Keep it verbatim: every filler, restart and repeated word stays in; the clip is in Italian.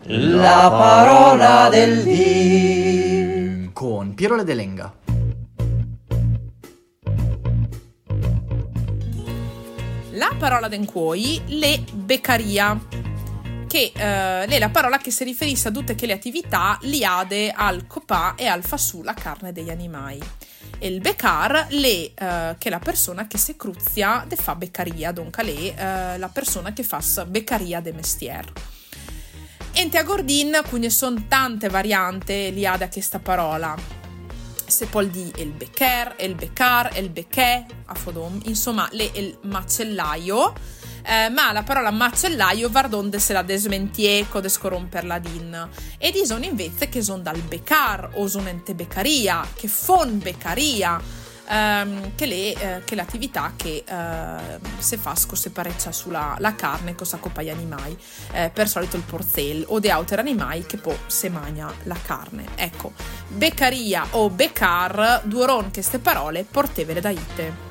La parola del dì con Piero Ledelenga. La parola d'encuoi, le beccaria, che eh, è la parola che si riferisce a tutte le attività liate al copà e al fassù la carne degli animali. E il beccar, le, eh, che è la persona che se cruzia de fa beccaria, dunque le, eh, la persona che fa beccaria de mestier. Ente a Gordin, quindi sono tante varianti liate a questa parola. Se poi di il beccher, il beccar, il becchè, a fodom, insomma, le il macellaio, eh, ma la parola macellaio vardonde se la desmentieco de scorromperla din. E di sono invece che sono dal beccar o sono ente beccaria, che fon beccaria, ehm, che le eh, che l'attività che eh, se fa se pareccia sulla la carne cosa coppa gli animali, eh, per solito il porzel o de altri animali che poi se magna la carne. Ecco, beccaria o beccar, duoron che ste parole portevele da ite.